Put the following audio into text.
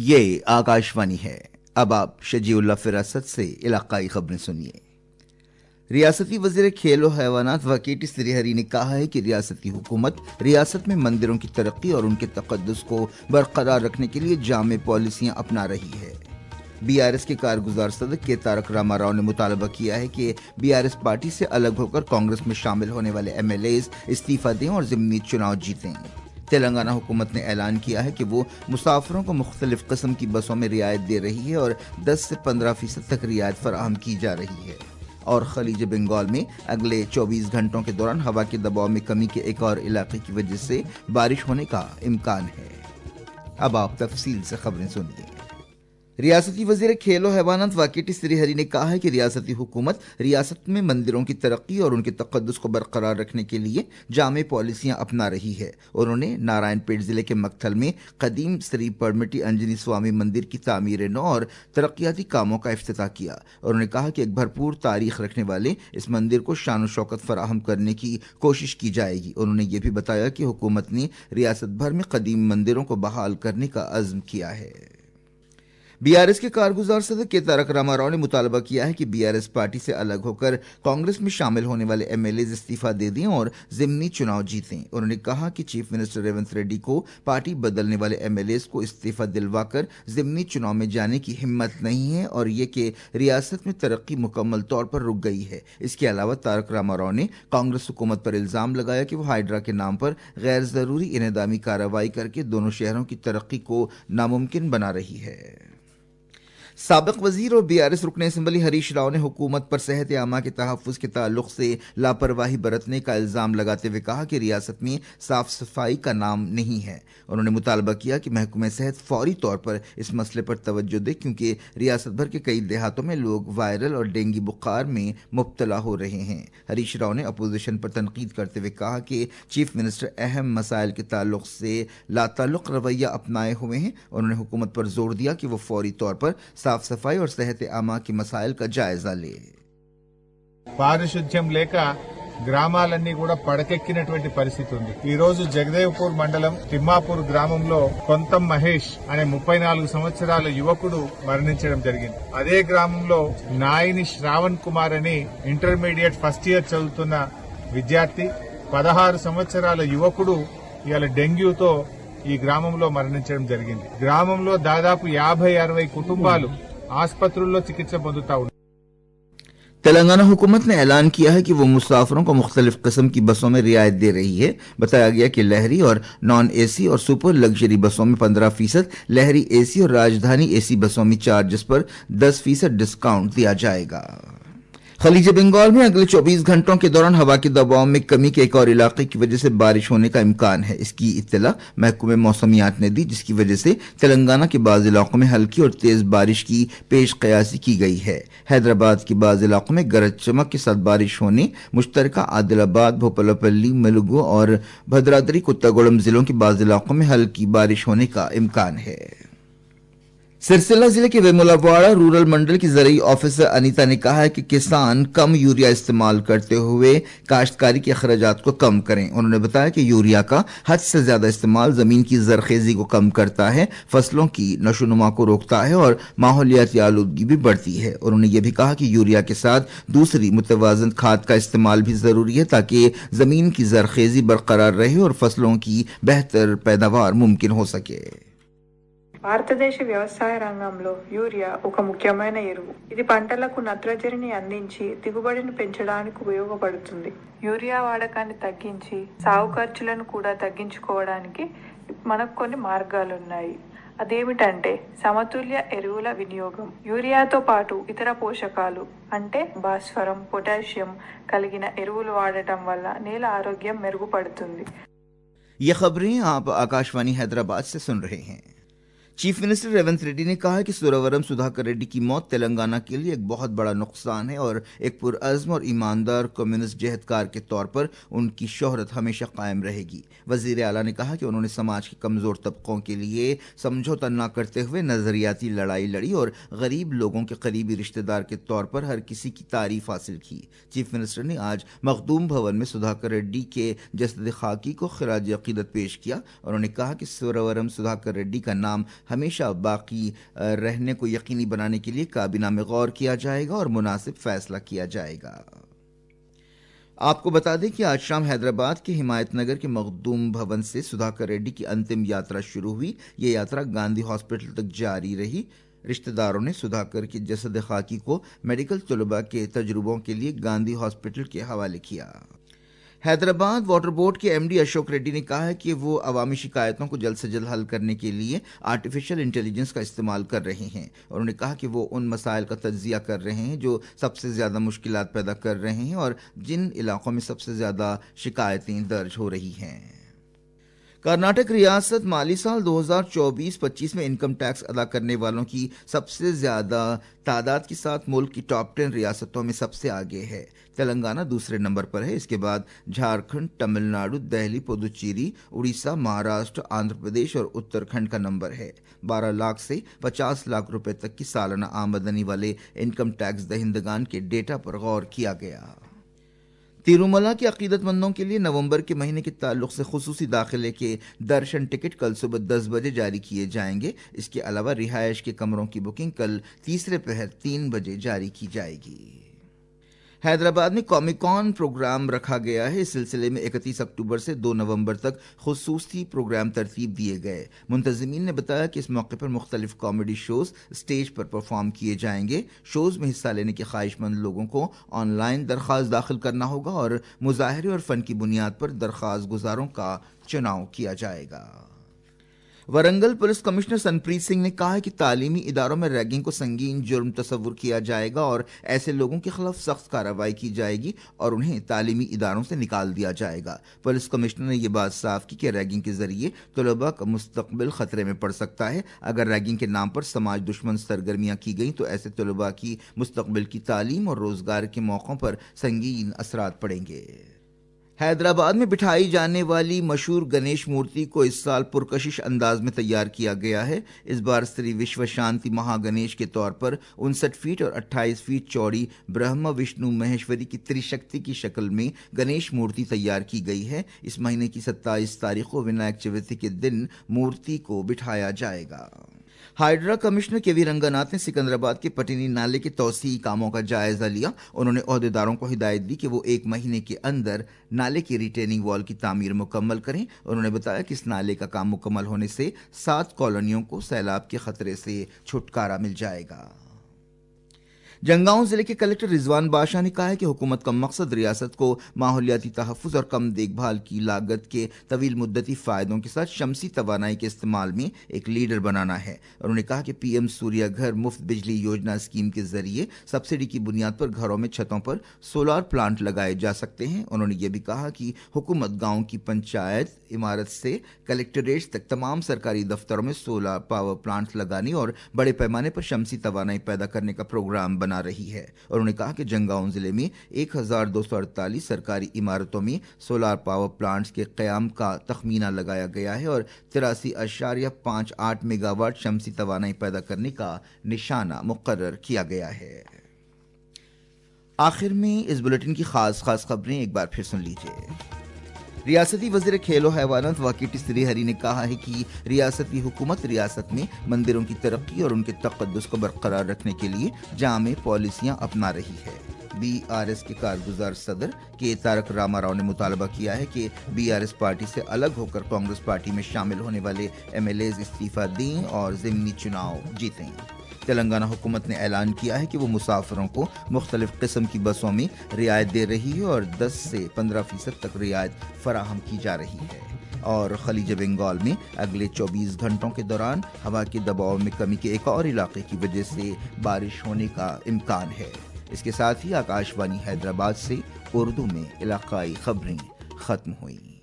ये आकाशवाणी है। अब आप शजीउल्लाह फिरासत से इलाकाई खबरें सुनिए। रियासती वजीर खेल और हैवानात वकीटी श्रीहरी ने कहा है कि रियासती हुकूमत रियासत में मंदिरों की तरक्की और उनके तकद्दुस को बरकरार रखने के लिए जामे पॉलिसियां अपना रही है। बीआरएस के कारगुजार सदर के तारक रामा राव ने मुतालबा किया है कि बीआरएस पार्टी से अलग होकर कांग्रेस में शामिल होने वाले एमएलएज इस्तीफा दें और ज़िमनी चुनाव जीतें। तेलंगाना हुकूमत ने ऐलान किया है कि वो मुसाफिरों को मुख्तलिफ किस्म की बसों में रियायत दे रही है और 10 से 15% तक रियायत फराहम की जा रही है। और खलीज बंगाल में अगले 24 घंटों के दौरान हवा के दबाव में कमी के एक और इलाके की वजह से बारिश होने का इम्कान है। अब आप तफसील से खबरें सुनिए। रियासती वजीर खेल और हैवानात वकीटी श्रीहरी ने कहा है कि रियासती हुकूमत रियासत में मंदिरों की तरक्की और उनके तकद्दुस को बरकरार रखने के लिए जामे पॉलिसियां अपना रही है। उन्होंने नारायणपेट जिले के मक्थल में कदीम श्री परमिटी अंजनी स्वामी मंदिर की तामीर नौ और तरक्याती कामों का इफ्तिताह किया। उन्होंने कहा कि एक भरपूर तारीख रखने वाले इस मंदिर को शान शौकत फराहम करने की कोशिश की जाएगी। उन्होंने ये भी बताया कि हुकूमत ने रियासत भर में कदीम मंदिरों को बहाल करने का अज़्म किया है। बीआरएस के कारगुजार सदर के तारक रामा राव ने मुतालबा किया है कि बीआरएस पार्टी से अलग होकर कांग्रेस में शामिल होने वाले एमएलए इस्तीफा दे दें और ज़िमनी चुनाव जीतें। उन्होंने कहा कि चीफ मिनिस्टर रेवंत रेड्डी को पार्टी बदलने वाले एमएलए को इस्तीफा दिलवाकर ज़िमनी चुनाव में जाने की हिम्मत नहीं है और ये कि रियासत में तरक्की मुकम्मल तौर पर रुक गई है। इसके अलावा तारक रामा राव ने कांग्रेस हुकूमत पर इल्ज़ाम लगाया कि वो हाइड्रा के नाम पर गैर ज़रूरी इनेदामी कार्रवाई करके दोनों शहरों की तरक्की को नामुमकिन बना रही है। साबिक वजीर और बीआरएस रुकन असम्बली हरीश राव ने हुकूमत पर सेहत आमा के तहफ़्फ़ुज़ के ताल्लुक से लापरवाही बरतने का इल्ज़ाम लगाते हुए कहा कि रियासत में साफ सफाई का नाम नहीं है। उन्होंने मुतालबा किया कि महकमे सेहत फौरी तौर पर इस मसले पर तवज्जो दे क्योंकि रियासत भर के कई देहातों में लोग वायरल और डेंगू बुखार में मुब्तला हो रहे हैं। हरीश राव ने अपोजिशन पर तनकीद करते हुए कहा कि चीफ मिनिस्टर अहम मसाइल के ताल्लुक से लाताल्लुक रवैया अपनाए हुए हैं। उन्होंने हुकूमत पर जोर दिया कि वो फौरी तौर पर साफ सफाई और सेहत आमा की मसाइल का जायजा ले। పారిశుధ్యం లేక గ్రామాలన్నీ కూడా పడకెక్కినటువంటి పరిస్థితి ఉంది। ఈ రోజు జగదేవ్పూర్ మండలం తిమ్మాపూర్ గ్రామంలో కొంతం మహేష్ అనే 34 సంవత్సరాల యువకుడు మరణించడం జరిగింది। అదే గ్రామంలో నాయిని శ్రావణ్ కుమార్ అని ఇంటర్మీడియట్ ఫస్ట్ ఇయర్ చదువుతున్న విద్యార్థి 16 సంవత్సరాల యువకుడు ఇవాళ డెంగ్యూతో ఈ గ్రామంలో మరణించడం జరిగింది। గ్రామంలో దాదాపు 50-60 కుటుంబాలు ఆసుపత్రుల్లో చికిత్స పొందుతా ఉన్నారు। तेलंगाना हुकूमत ने ऐलान किया है कि वो मुसाफिरों को मुख्तलिफ किस्म की बसों में रियायत दे रही है। बताया गया कि लहरी और नॉन एसी और सुपर लग्जरी बसों में 15%, लहरी एसी और राजधानी एसी बसों में चार्जेस पर 10% डिस्काउंट दिया जाएगा। खलीज बंगाल में अगले 24 घंटों के दौरान हवा के दबाव में कमी के एक और इलाके की वजह से बारिश होने का इम्कान है। इसकी इत्तला महकमे मौसमियात ने दी, जिसकी वजह से तेलंगाना के बाज़ इलाकों में हल्की और तेज बारिश की पेश कयासी की गई है। हैदराबाद के बाज़ इलाकों में गरज चमक के साथ बारिश होने, मुश्तरका आदिलाबाद, भोपालपल्ली, मुलुगु और भद्राद्री कोत्तागुड़म जिलों के बाज़ इलाकों में हल्की बारिश होने का इम्कान है। सिरसिला जिले के वेमुलावाड़ा रूरल मंडल की ज़रूरी ऑफिसर अनीता ने कहा है कि किसान कम यूरिया इस्तेमाल करते हुए काश्तकारी के अखराजात को कम करें। उन्होंने बताया कि यूरिया का हद से ज्यादा इस्तेमाल जमीन की जरखेजी को कम करता है, फसलों की नशोनुमा को रोकता है और माहौलियाती आलूदगी भी बढ़ती है। उन्होंने ये भी कहा कि यूरिया के साथ दूसरी मुतवाज़न खाद का इस्तेमाल भी जरूरी है ताकि जमीन की जरखेजी बरकरार रहे और फसलों की बेहतर पैदावार मुमकिन हो सके। భారతదేశ వ్యవసాయ రంగంలో యూరియా ఒక ముఖ్యమైన ఎరువు। ఇది పంటలకు నత్రజనిని అందించి దిగుబడిని పెంచడానికి ఉపయోగపడుతుంది। యూరియా వాడకాన్ని తగ్గించి సాగు ఖర్చులను కూడా తగ్గించుకోవడానికి మనకు కొన్ని మార్గాలు ఉన్నాయి। అదేమిటంటే సమతుల్య ఎరువుల వినియోగం। యూరియాతో పాటు ఇతర పోషకాలు అంటే భాస్వరం, పొటాషియం కలిగిన ఎరువులు వాడటం వల్ల నేల ఆరోగ్యం మెరుగుపడుతుంది। ये खबरें आप आकाशवाणी हैदराबाद से सुन रहे हैं। चीफ मिनिस्टर रेवंत रेड्डी ने कहा है कि सुरवरम सुधाकर रेड्डी की मौत तेलंगाना के लिए एक बहुत बड़ा नुकसान है और एक पुरअज़्म और ईमानदार कम्युनिस्ट जहदकार के तौर पर उनकी शोहरत हमेशा कायम रहेगी। वज़ीर आला ने कहा कि उन्होंने समाज के कमज़ोर तबकों के लिए समझौता न करते हुए नज़रियाती लड़ाई लड़ी और गरीब लोगों के करीबी रिश्तेदार के तौर पर हर किसी की तारीफ हासिल की। चीफ मिनिस्टर ने आज मखदूम भवन में सुधाकर रेड्डी के जसद खाकी को खिराज अकीदत पेश किया। उन्होंने कहा कि सुरवरम सुधाकर रेड्डी का नाम ہمیشہ باقی رہنے کو یقینی بنانے کے لیے کابینہ میں غور کیا جائے گا اور مناسب فیصلہ کیا جائے گا۔ آپ کو بتا دیں کہ آج شام حیدرآباد کے حمایت نگر کے مخدوم بھون سے سدھاکر ریڈی کی انتم یاترا شروع ہوئی۔ یہ یاترا گاندھی ہاسپٹل تک جاری رہی۔ رشتہ داروں نے سدھاکر کے جسد خاکی کو میڈیکل طلباء کے تجربوں کے لیے گاندھی ہاسپٹل کے حوالے کیا۔ حیدرآباد واٹر بورڈ کے ایم ڈی اشوک ریڈی نے کہا ہے کہ وہ عوامی شکایتوں کو جلد سے جلد حل کرنے کے لیے آرٹیفیشل انٹیلیجنس کا استعمال کر رہے ہیں۔ انہوں نے کہا کہ وہ ان مسائل کا تجزیہ کر رہے ہیں جو سب سے زیادہ مشکلات پیدا کر رہے ہیں اور جن علاقوں میں سب سے زیادہ شکایتیں درج ہو رہی ہیں۔ کرناٹک ریاست مالی سال 2024-25 میں انکم ٹیکس ادا کرنے والوں کی سب سے زیادہ تعداد کے ساتھ ملک کی ٹاپ 10 ریاستوں میں سب سے آگے ہے۔ تلنگانہ دوسرے نمبر پر ہے۔ اس کے بعد جھارکھنڈ، تمل ناڈو، دہلی، پدوچیری، اڑیسہ، مہاراشٹر، آندھرا پردیش اور اتراکھنڈ کا نمبر ہے۔ 12 لاکھ سے 50 لاکھ روپے تک کی سالانہ آمدنی والے انکم ٹیکس دہندگان کے ڈیٹا پر غور کیا گیا۔ تیروملا کے عقیدت مندوں کے لیے نومبر کے مہینے کے تعلق سے خصوصی داخلے کے درشن ٹکٹ کل صبح 10 بجے جاری کیے جائیں گے۔ اس کے علاوہ رہائش کے کمروں کی بکنگ کل تیسرے پہر 3 بجے جاری کی جائے گی۔ حیدرآباد میں کامک کون پروگرام رکھا گیا ہے۔ اس سلسلے میں 31 اکتوبر سے 2 نومبر تک خصوصی پروگرام ترتیب دیے گئے۔ منتظمین نے بتایا کہ اس موقع پر مختلف کامیڈی شوز اسٹیج پر پرفارم کیے جائیں گے۔ شوز میں حصہ لینے کے خواہش مند لوگوں کو آن لائن درخواست داخل کرنا ہوگا اور مظاہرے اور فن کی بنیاد پر درخواست گزاروں کا چناؤ کیا جائے گا۔ ورنگل پولیس کمشنر سنپریت سنگھ نے کہا ہے کہ تعلیمی اداروں میں ریگنگ کو سنگین جرم تصور کیا جائے گا اور ایسے لوگوں کے خلاف سخت کارروائی کی جائے گی اور انہیں تعلیمی اداروں سے نکال دیا جائے گا۔ پولیس کمشنر نے یہ بات صاف کی کہ ریگنگ کے ذریعے طلباء کا مستقبل خطرے میں پڑ سکتا ہے۔ اگر ریگنگ کے نام پر سماج دشمن سرگرمیاں کی گئیں تو ایسے طلباء کی مستقبل کی تعلیم اور روزگار کے موقعوں پر سنگین اثرات پڑیں گے۔ حیدرآباد میں بٹھائی جانے والی مشہور گنیش مورتی کو اس سال پرکشش انداز میں تیار کیا گیا ہے۔ اس بار سری وشو شانتی مہا گنیش کے طور پر 59 فیٹ اور 28 فیٹ چوڑی برہما وشنو مہیشوری کی تریشکتی کی شکل میں گنیش مورتی تیار کی گئی ہے۔ اس مہینے کی 27 تاریخ کو ونائک چوتھی کے دن مورتی کو بٹھایا جائے گا۔ ہائیڈرا کمشنر کے وی رنگناتھ نے سکندرآباد کے پٹینی نالے کے توسیعی کاموں کا جائزہ لیا۔ انہوں نے عہدیداروں کو ہدایت دی کہ وہ 1 مہینے کے اندر نالے کی ریٹیننگ وال کی تعمیر مکمل کریں۔ انہوں نے بتایا کہ اس نالے کا کام مکمل ہونے سے 7 کالونیوں کو سیلاب کے خطرے سے چھٹکارا مل جائے گا۔ جنگاؤں ضلع کے کلکٹر رضوان بادشاہ نے کہا ہے کہ حکومت کا مقصد ریاست کو ماحولیاتی تحفظ اور کم دیکھ بھال کی لاگت کے طویل مدتی فائدوں کے ساتھ شمسی توانائی کے استعمال میں ایک لیڈر بنانا ہے۔ انہوں نے کہا کہ پی ایم سوریہ گھر مفت بجلی یوجنا اسکیم کے ذریعے سبسڈی کی بنیاد پر گھروں میں چھتوں پر سولار پلانٹ لگائے جا سکتے ہیں۔ انہوں نے یہ بھی کہا کہ حکومت گاؤں کی پنچایت عمارت سے کلکٹریٹ تک تمام سرکاری دفتروں میں سولار پاور پلانٹ لگانے اور بڑے پیمانے پر شمسی توانائی پیدا کرنے کا پروگرام بنا رہی ہے۔ انہوں نے کہا کہ جنگاؤں ضلع میں 1248 سرکاری عمارتوں میں سولار پاور پلانٹس کے قیام کا تخمینہ لگایا گیا ہے اور 83.58 میگا واٹ شمسی توانائی پیدا کرنے کا نشانہ مقرر کیا گیا ہے۔ آخر میں اس بلیٹن کی خاص خبریں ایک بار پھر سن لیجیے۔ ریاستی وزیر کھیل و حیوانات واکیٹی سری ہری نے کہا ہے کہ ریاستی حکومت ریاست میں مندروں کی ترقی اور ان کے تقدس کو برقرار رکھنے کے لیے جامع پالیسیاں اپنا رہی ہے۔ بی آر ایس کے کارگزار صدر کے تارک راما راؤ نے مطالبہ کیا ہے کہ بی آر ایس پارٹی سے الگ ہو کر کانگریس پارٹی میں شامل ہونے والے ایم ایل ایز استعفیٰ دیں اور ضمنی چناؤ جیتیں۔ تلنگانہ حکومت نے اعلان کیا ہے کہ وہ مسافروں کو مختلف قسم کی بسوں میں رعایت دے رہی ہے اور 10 سے 15% تک رعایت فراہم کی جا رہی ہے۔ اور خلیج بنگال میں اگلے 24 گھنٹوں کے دوران ہوا کے دباؤ میں کمی کے ایک اور علاقے کی وجہ سے بارش ہونے کا امکان ہے۔ اس کے ساتھ ہی آکاش وانی حیدرآباد سے اردو میں علاقائی خبریں ختم ہوئیں۔